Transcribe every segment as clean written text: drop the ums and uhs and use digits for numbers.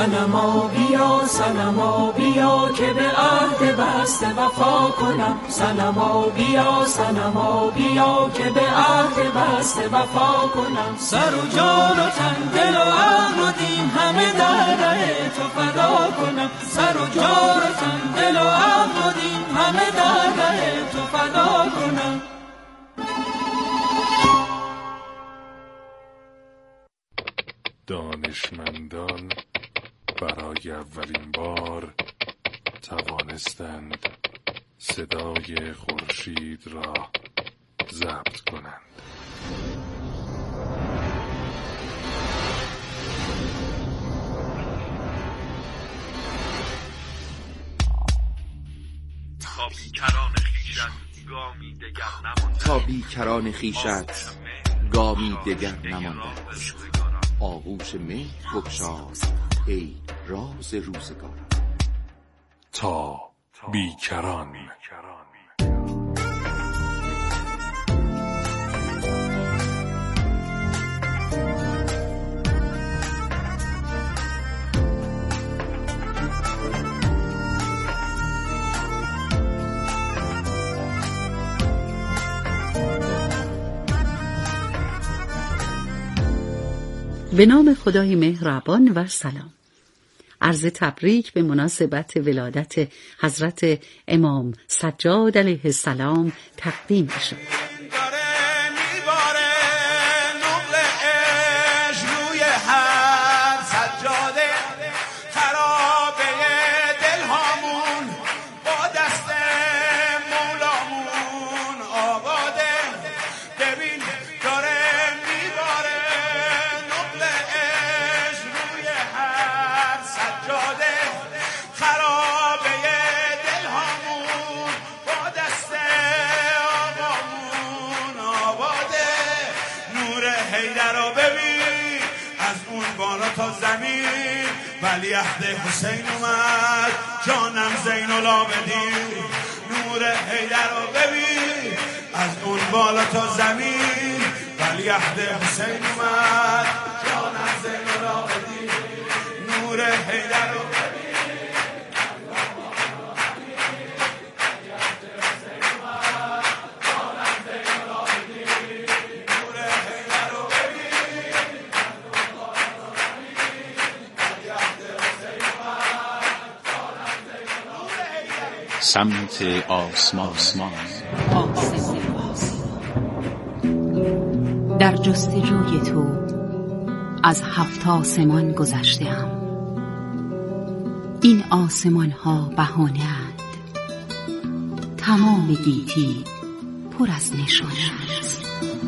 صنما بیا صنما بیا که به عهد بسته وفا کنم. صنما بیا صنما بیا که به عهد بسته وفا کنم. سر و جان و تن دل و عقل و دین همه در ره تو فدا کنم. سر و جان و تن دل و عقل و دین همه در ره تو فدا کنم. دانشمندان برای اولین بار توانستند صدای خورشید را ضبط کنند. تا بیکران خویشت گامی دگر نمانده. آغوش مهر بگشای ای راز روزگار. تا بیکران. به نام خدای مهربان و سلام. عرض تبریک به مناسبت ولادت حضرت امام سجاد علیه السلام تقدیم شد. ولی عهد حسین اومد جانم زین العابدین. نور حیدر رو ببین از اون بالا تا زمین. ولی عهد حسین اومد جانم زین العابدین. نور حیدر رو ببین. سمت آسمان. در جستجوی تو از 7 آسمان گذشته‌ام. این آسمان ها بهانه‌اند. تمام گیتی پر از نشانه است.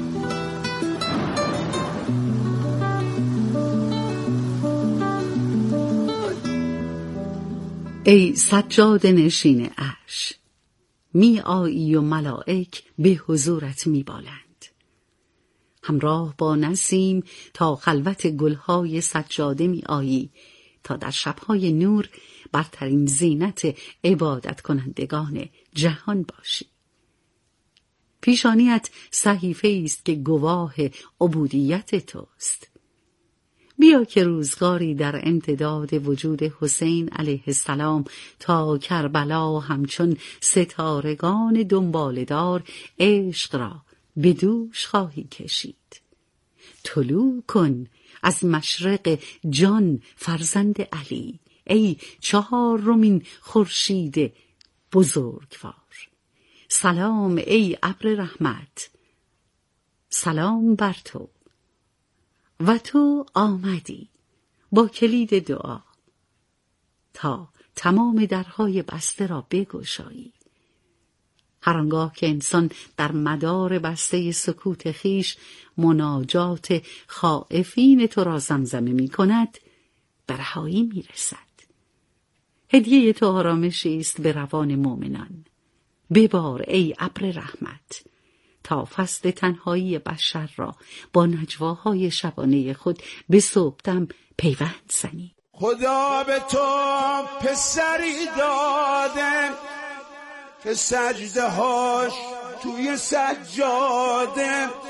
ای سجاد نشین عرش، می آیی و ملائک به حضورت می بالند. همراه با نسیم تا خلوت گلهای سجاده می آیی تا در شبهای نور برترین زینت عبادت کنندگان جهان باشی. پیشانیت صحیفه است که گواه عبودیت توست. بیا که روزگاری در امتداد وجود حسین علیه السلام تا کربلا همچون ستارگان دنبالدار عشق را به دوش خواهی کشید. طلوع کن از مشرق جان فرزند علی، ای 4مین خورشید بزرگوار. سلام ای ابر رحمت، سلام بر تو. و تو آمدی با کلید دعا تا تمام درهای بسته را بگشایی. هر آنگاه که انسان در مدار بسته سکوت خیش مناجات خائفین تو را زمزمه می کند، به رهایی می رسد. هدیه تو آرامشی است به روان مؤمنان. ببار ای ابر رحمت تا فصل تنهایی بشر را با نجواهای شبانه خود به صبحدم پیوند زنی. خدا به تو پسری داده که سجده هاش توی سجاده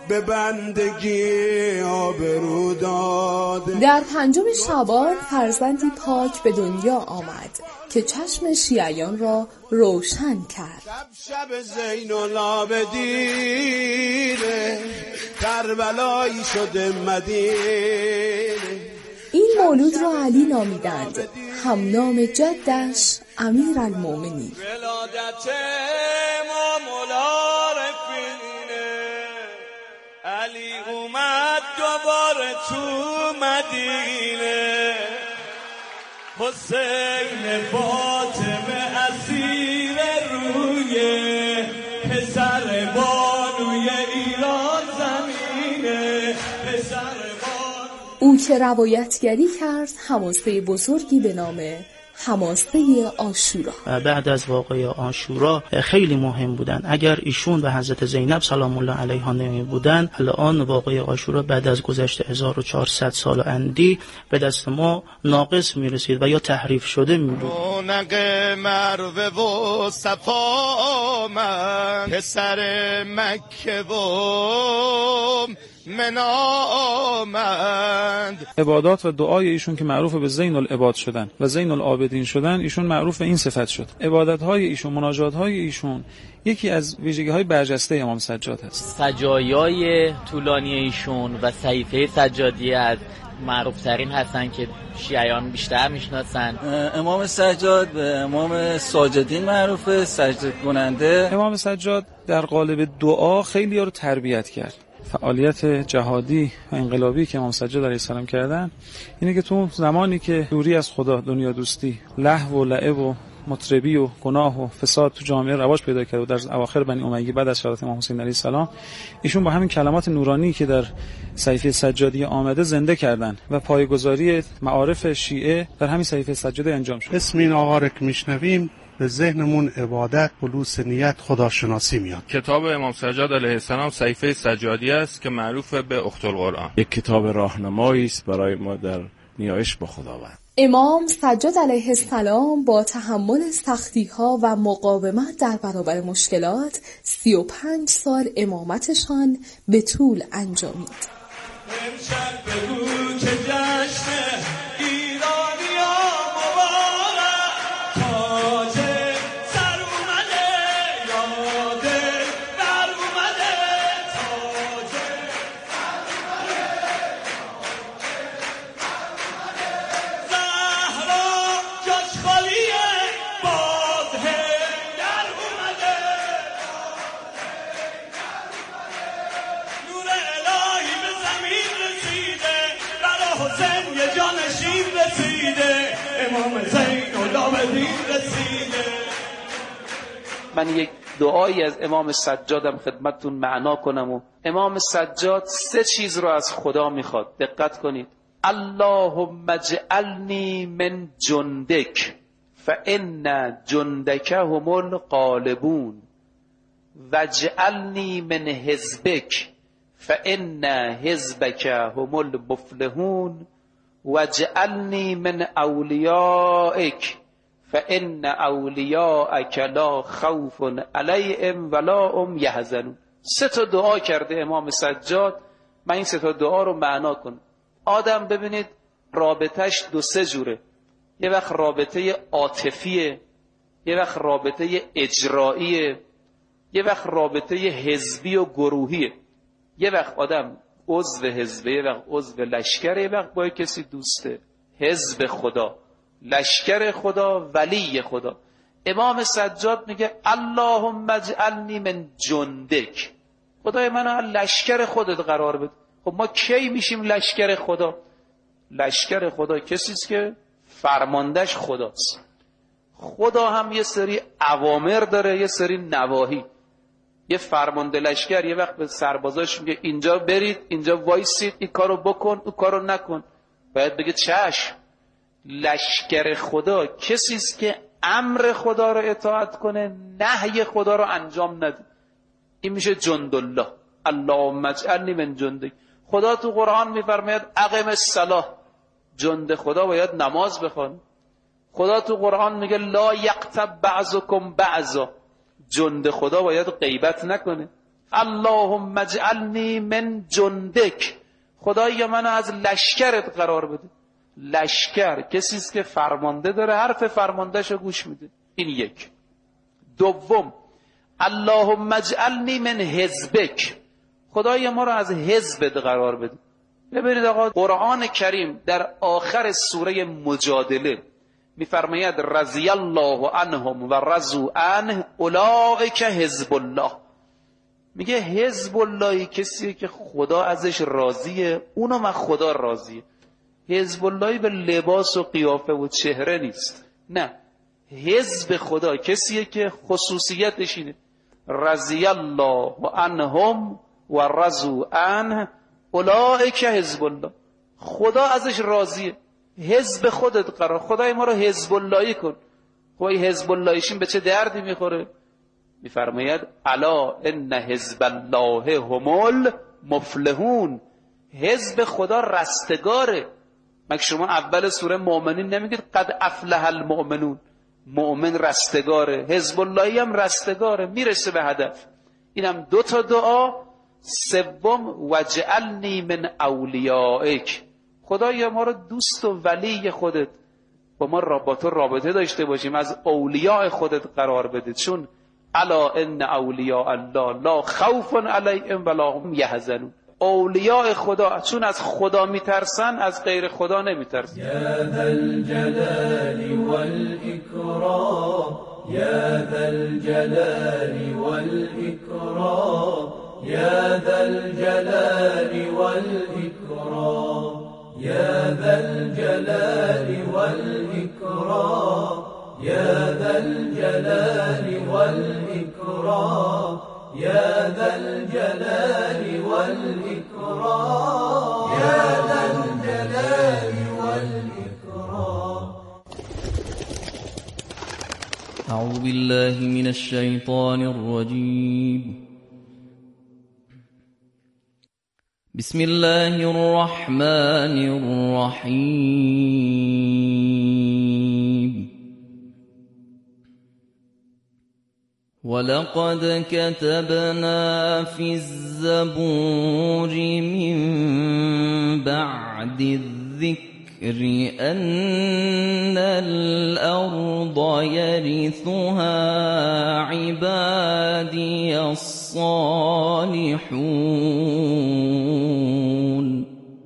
به بندگی آبرو داد. در 5 شعبان فرزندی پاک به دنیا آمد که چشم شیعیان را روشن کرد. شب زین العابدین کربلایی شده مدینه. این مولود را علی نامیدند، هم نام جدش امیرالمومنین. ولادت ما مولا رفیقینه، علی اومد دوباره تو مدینه. حسین فاطمه اسیر روی پسر بانوی ایران زمینه. او که روایتگری کرد حماسه بزرگی به نام حماسه عاشورا. بعد از واقعه عاشورا خیلی مهم بودن. اگر ایشون و حضرت زینب سلام الله علیها نمی بودن، الان واقعه عاشورا بعد از گذشت 1400 سال و اندی به دست ما ناقص می رسید و یا تحریف شده می بود. رونق مروه و صفا من پسر مکه و منامند. عبادات و دعای ایشون که معروف به زین العباد شدن و زین العابدین شدن، ایشون معروف به این صفت شد. عبادت‌های ایشون، مناجات‌های ایشون یکی از ویژگی‌های برجسته امام سجاد هست. سجایای طولانی ایشون و صحیفه سجادیه از معروف‌ترین هستن که شیعیان بیشتر میشناسن. امام سجاد به امام ساجدین معروفه، سجده کننده. امام سجاد در قالب دعا خیلی ها رو تربیت کرد. فعالیت جهادی و انقلابی که امام سجاد علیه السلام کردن اینه که تو زمانی که دوری از خدا، دنیا دوستی، لهو و لعب و مطربی و گناه و فساد تو جامعه رواج پیدا کرد و در اواخر بنی امیه بعد از شهادت امام حسین علیه السلام، ایشون با همین کلمات نورانی که در صحیفه سجادی آمده زنده کردن و پایه‌گذاری معارف شیعه در همین صحیفه سجادی انجام شد. اسم این آقا رو که میشنویم به ذهنمون عبادت، خلوص نیت، خداشناسی میاد. کتاب امام سجاد علیه السلام صحیفه سجادی است که معروف به اخت القرآن. یک کتاب راهنمایی است برای ما در نیایش با خداوند. امام سجاد علیه السلام با تحمل سختی‌ها و مقاومت در برابر مشکلات 35 سال امامتشان به طول انجامید. من یک دعایی از امام سجادم خدمتتون معنا کنم. و امام سجاد 3 چیز رو از خدا میخواد، دقت کنید. اللهم اجعلنی من جندک فان جندک هم الغالبون واجعلنی من حزبک فان حزبک هم المفلحون واجعلنی من اولیائک فان اولیاءک لا خوف علیهم ولا هم یحزنون. 3 تا دعا کرده امام سجاد. من این 3 تا دعا رو معنا کنم. آدم ببینید رابطهش 2-3 جوره. یه وقت رابطه عاطفیه، یه وقت رابطه اجراییه، یه وقت رابطه حزبی و گروهیه. یه وقت آدم عضو حزبه، یه وقت عضو لشکره، یه وقت با کسی دوسته. حزب خدا، لشکر خدا، ولی خدا. امام سجاد میگه اللهم اجعلنی من جندک، خدای منو لشکر خودت قرار بده. خب ما کی میشیم لشکر خدا؟ لشکر خدا کسیست که فرماندهش خداست. خدا هم یه سری اوامر داره، یه سری نواهی. یه فرمانده لشکر یه وقت به سربازاش میگه اینجا برید، اینجا وایسید، این کارو بکن، اون کارو نکن. باید بگه چشم. لشکر خدا کسیست که امر خدا رو اطاعت کنه، نهی خدا رو انجام نده. این میشه جندالله. اللهم اجعلنی من جندک. خدا تو قرآن میفرماید اقم الصلاة، جند خدا باید نماز بخوان. خدا تو قرآن میگه لا یغتب بعضکم بعضا، جند خدا باید غیبت نکنه. اللهم اجعلنی من جندک، خدایا منو از لشکرت قرار بده. لشکر کسی است که فرمانده داره، حرف فرماندهشو گوش میده. این یک. دوم اللهم اجعلنی من حزبک، خدایا ما رو از حزبت قرار بده. ببینید آقا قرآن کریم در آخر سوره مجادله میفرماید رضی الله عنهم و رضوا عنه اولئک حزب الله. میگه حزب اللهی کسیه که خدا ازش راضیه، اونم از خدا راضیه. حزب اللهی به لباس و قیافه و چهره نیست، نه، حزب خدا کسیه که خصوصیتش اینه رضی الله عنهم و رضوا عنه اولئک حزب الله، خدا ازش راضیه، حزب خودت قرار. خدای ما رو حزب اللهی کن. خب این حزب اللهیشین به چه دردی میخوره؟ میفرماید الا ان حزب الله هم المفلحون، حزب خدا رستگاره. مگه شما اول سوره مؤمنین نمیگید قد افلح المؤمنون؟ مؤمن رستگاره، حزب اللهی هم رستگاره، میرسه به هدف. اینم دو تا دعا. سوم وجعلنی من اولیائک، خدایا ما رو دوست و ولی خودت، با ما با تو رابطه داشته باشیم، از اولیاء خودت قرار بده. چون الا ان اولیاء الله لا خوف علیهم ولا هم یحزنون، اولیاء خدا چون از خدا میترسن از غیر خدا نمیترسن. یا ذا الجلال والاکرام، یا ذا الجلال والاکرام، یا ذا الجلال والاکرام، یا ذا الجلال والاکرام، یا ذا الجلال والاکرام، یا ذا الجلال والاکرام، یا ذا الجلال والاکرام. اعوذ بالله من الشیطان الرجیم. بسم الله الرحمن الرحیم. ولقد كتبنا في الزبور من بعد الذكر أن الأرض يرثها عبادي الصالحون.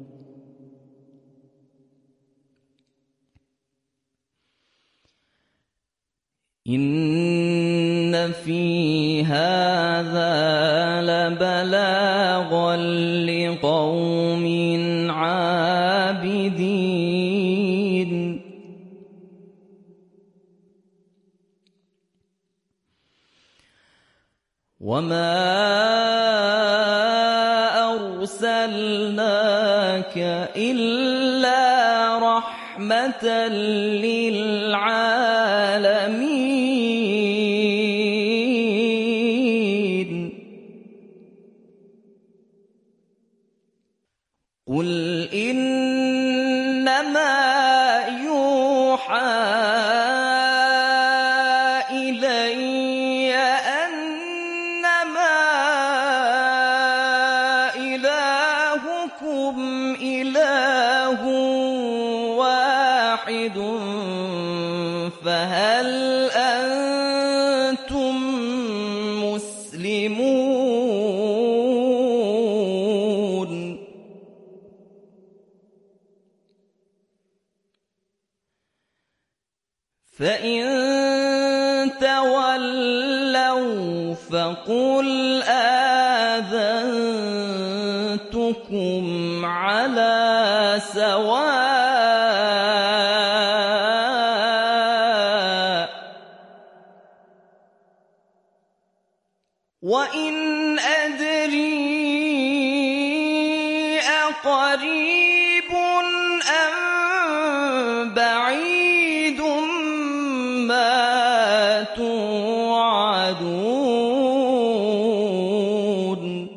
إن في هذا لبلاغا لقوم عابدين. وما أرسلناك إلا رحمة للعالمين. قل إنما يوحى إلي أنما إلهكم إله واحد فهل أنتم مسلمون؟ فإن تولوا فقل آذنتكم على سواء. وإن أدري أقريب أم بعيد ما توعدون.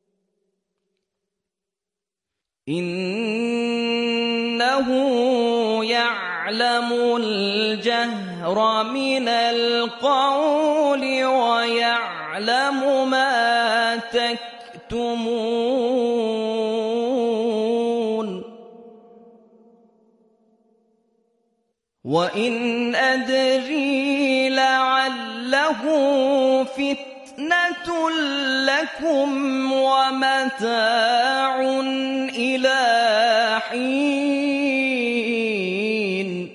إنه يعلم الجهر من القول ويعلم ما تكتمون وإن أدري لعله فتنة لكم ومتاع إلى حين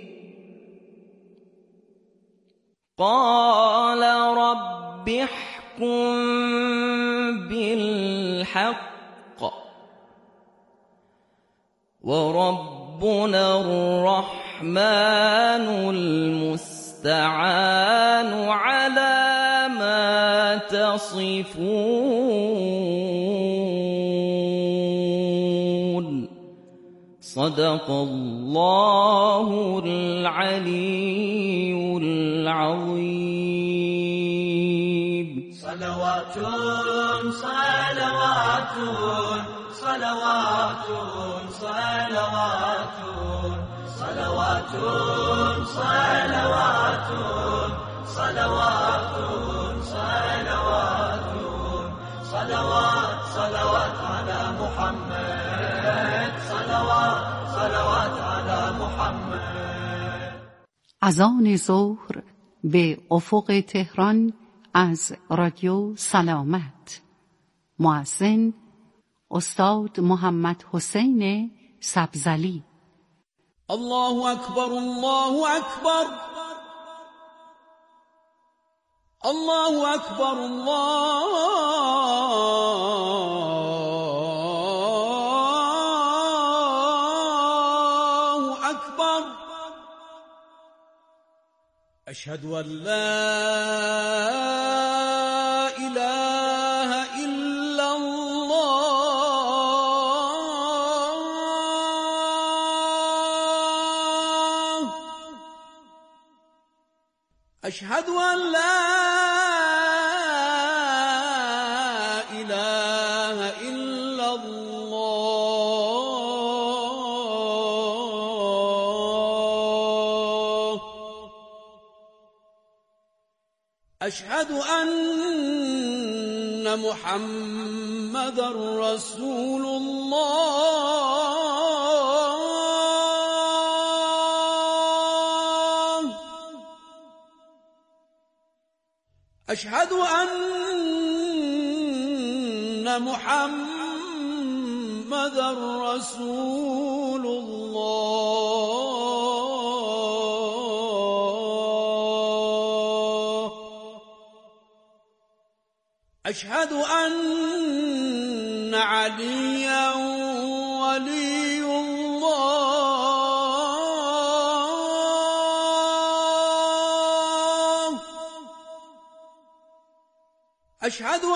قال رب احكم بالحق وربنا الرحمن المستعان على ما تصفون صدق الله العلي العظيم صلوات صلوات صلوات صلوات صلوات صلوات صلوات صلوات صلوات صلوات على محمد صلوات صلوات على محمد. اذان ظهر به افق تهران از رادیو سلامت. مؤذن استاد محمد حسین سبزلی. الله اکبر الله اکبر الله اکبر الله اکبر اشهد ان لا اله الا الله اشهد ان لا اله الا الله اشهد ان محمدا رسول الله اشهد ان محمدا رسول الله اشهد ان عليا ولي الله اشهد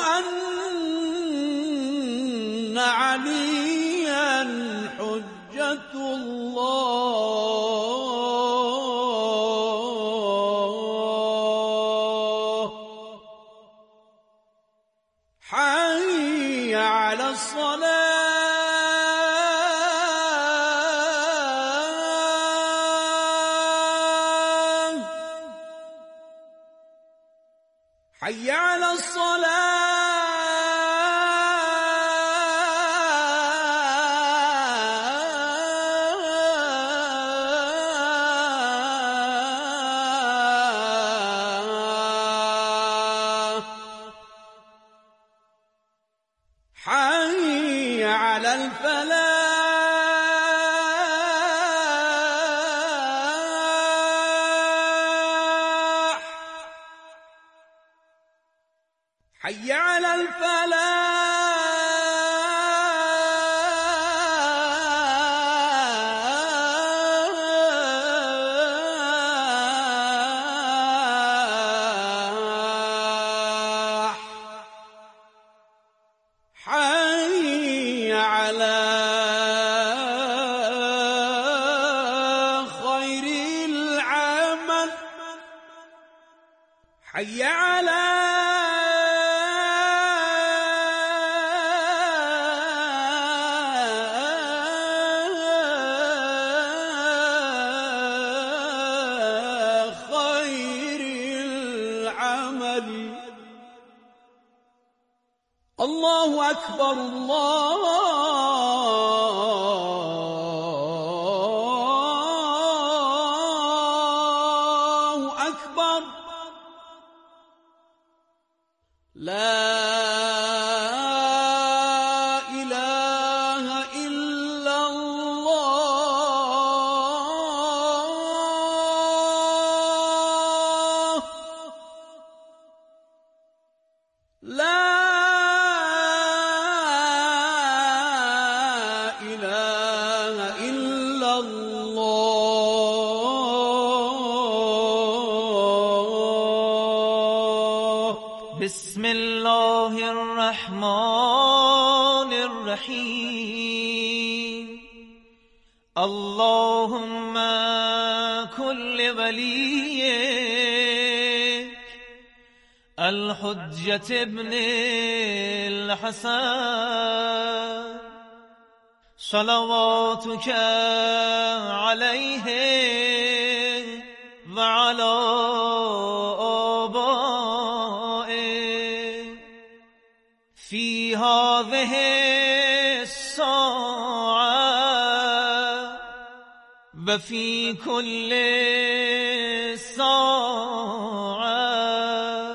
ان عليا حجة الله حي على الصلاة حي على الصلاة حي على الفلاح حي على الفلاح حي على خير العمل حي على اکبر الله اکبر لا بسم الله الرحمن الرحیم اللهم كل وليك الحجة ابن الحسن صلواتك عليه وعلى في هذه الساعة وفي كل ساعة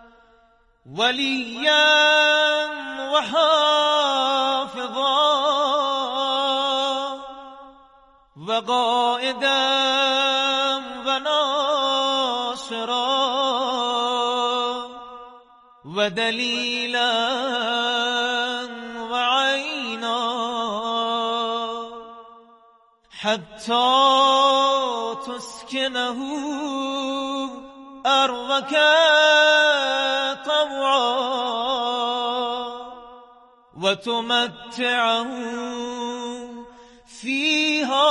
وليا وحافظا وقائدا وناصرا ودليلا وعينا حتى تسكنه أرضك طوعا وتمتعه فيها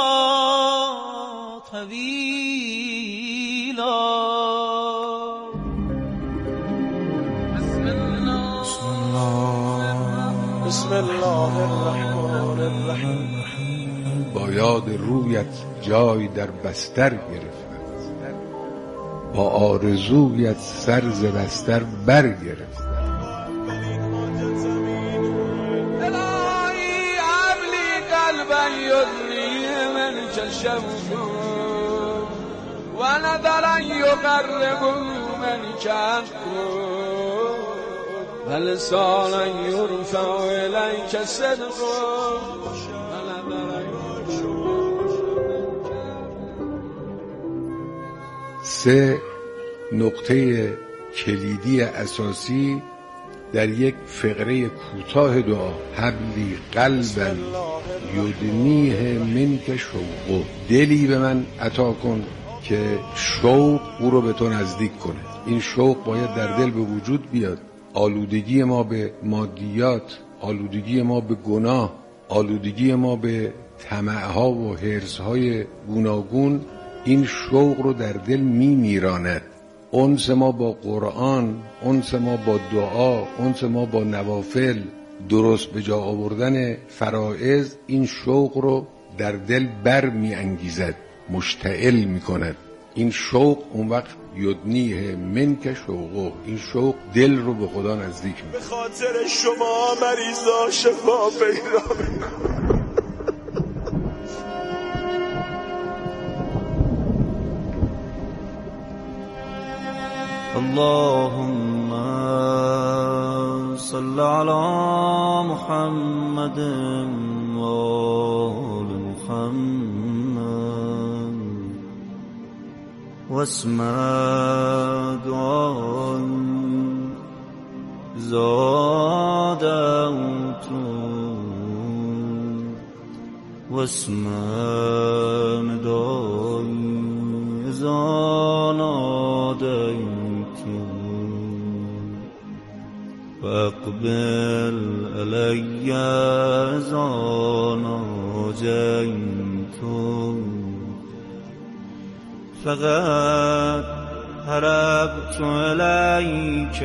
طويلا. بسم الله الرحمن الرحیم. با یاد رویت جای در بستر گرفتم، با آرزویت سر ز بستر برگرفتم. الهی حبلی قلبا یدنی من کشفت و نظرا یقرب من کشفت ولسانا یرفع الیک صدق. سه نقطه کلیدی اساسی در یک فقره کوتاه دعا: حبلی قلبا یدنیه منک شوقه، دلی به من عطا کن که شوق او رو به تو نزدیک کنه. این شوق باید در دل به وجود بیاد. آلودگی ما به مادیات، آلودگی ما به گناه، آلودگی ما به طمع‌ها و حرص‌های گوناگون این شوق رو در دل میراند. انس ما با قرآن، انس ما با دعا، انس ما با نوافل، درست به جا آوردن فرائض این شوق رو در دل بر می انگیزد، مشتعل می کند. این شوق اون وقت یدنیه منک شوقه، این شوق دل رو به خدا نزدیک می. به خاطر شما مریضا شفا پیدا می‌کنه. اللهم صل على محمد و آل محمد واسم دعای زادت واسم دعای زانادت فاقبل علی زانا جیت فقط هربت علیک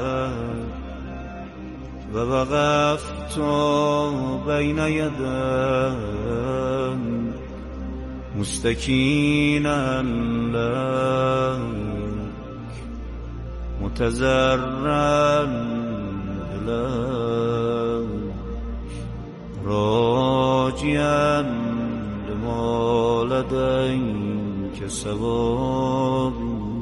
و وقفت بین یدیک مستکینا لک متضرعا إليك راجيا لما لديك سواب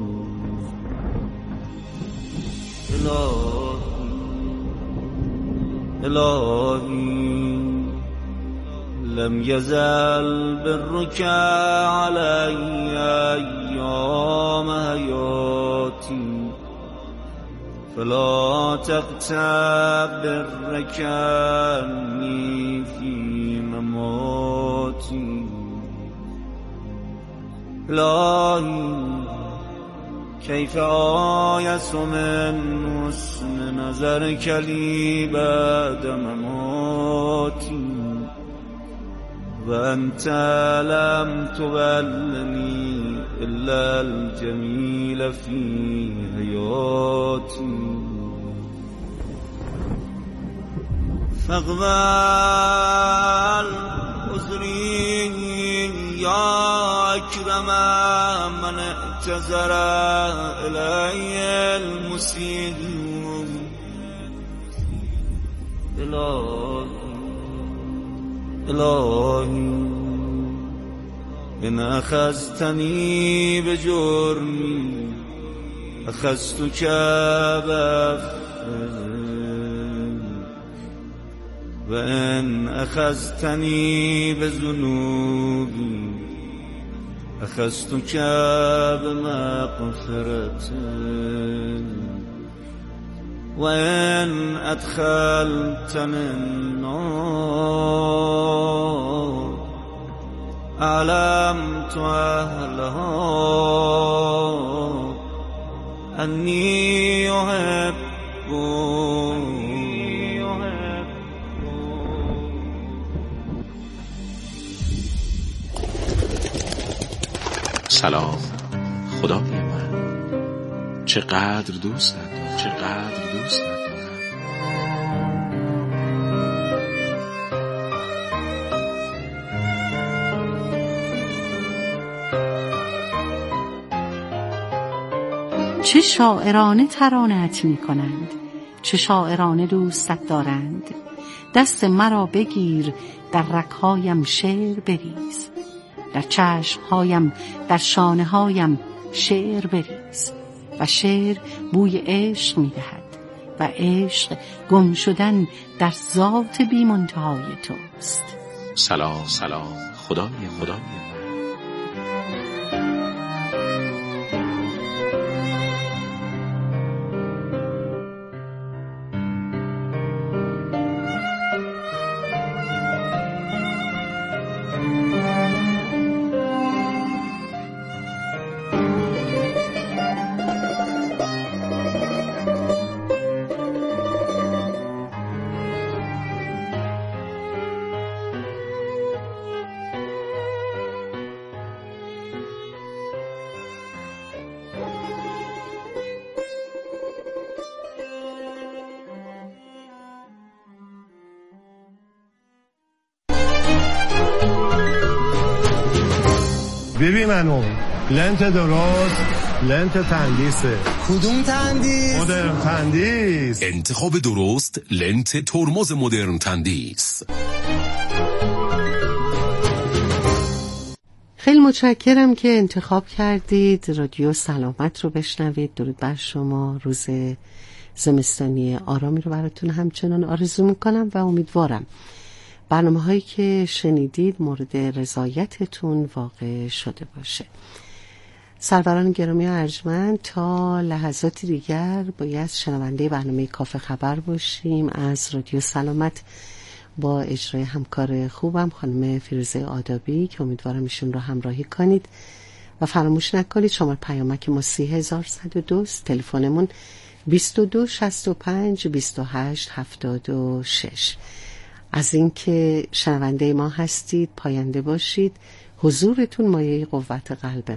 إلهي لم يزل برك علي أيام حياتي فلا تغتب برك عني في مماتي إلهي كيف آيس من حسن نظرك لي بعد مماتي وأنت لم تبلني إلا الجميل في حياتي فاقبل عذري يا أكرم من اعتذر إلي المسيء إلهي إن أخذتني بجرمي أخذتك بأخذ وإن أخذتني بذنوبي أخذتك بمغفرة وإن أدخلتني النار أعلمت أهلها أني أحبك. سلام خدای من، چقدر دوستت دارم، چقدر دوستت دارم. چه شاعرانه ترانه‌ات می کنند، چه شاعرانه دوستت دارند. دست مرا بگیر در رگ‌هایم شعر بریز، در چشمهایم در شانه‌هایم شعر بریز. و شعر بوی عشق می دهد و عشق گم شدن در ذات بی منتهای توست. سلام سلام خدای من. ببین منو لنت درست، لنت تندیسه. کدوم تندیس؟ مدرن تندیس. انتخاب درست لنت ترمز مدرن تندیس. خیلی متشکرم که انتخاب کردید رادیو سلامت رو بشنوید. درود بر شما. روز زمستانی آرامی رو براتون همچنان آرزو میکنم و امیدوارم برنامه هایی که شنیدید مورد رضایتتون واقع شده باشه. سروران گرامی و ارجمند، تا لحظات دیگر باید شنونده برنامه کافه خبر باشیم از رادیو سلامت با اجرای همکار خوبم خانم فیروزه آدابی که امیدوارم ایشون رو همراهی کنید و فراموش نکنید شماره پیامک ما 3102 تلفنمون 22 65 28 76. از اینکه شنونده ما هستید پاینده باشید. حضورتون مایه قوت قلب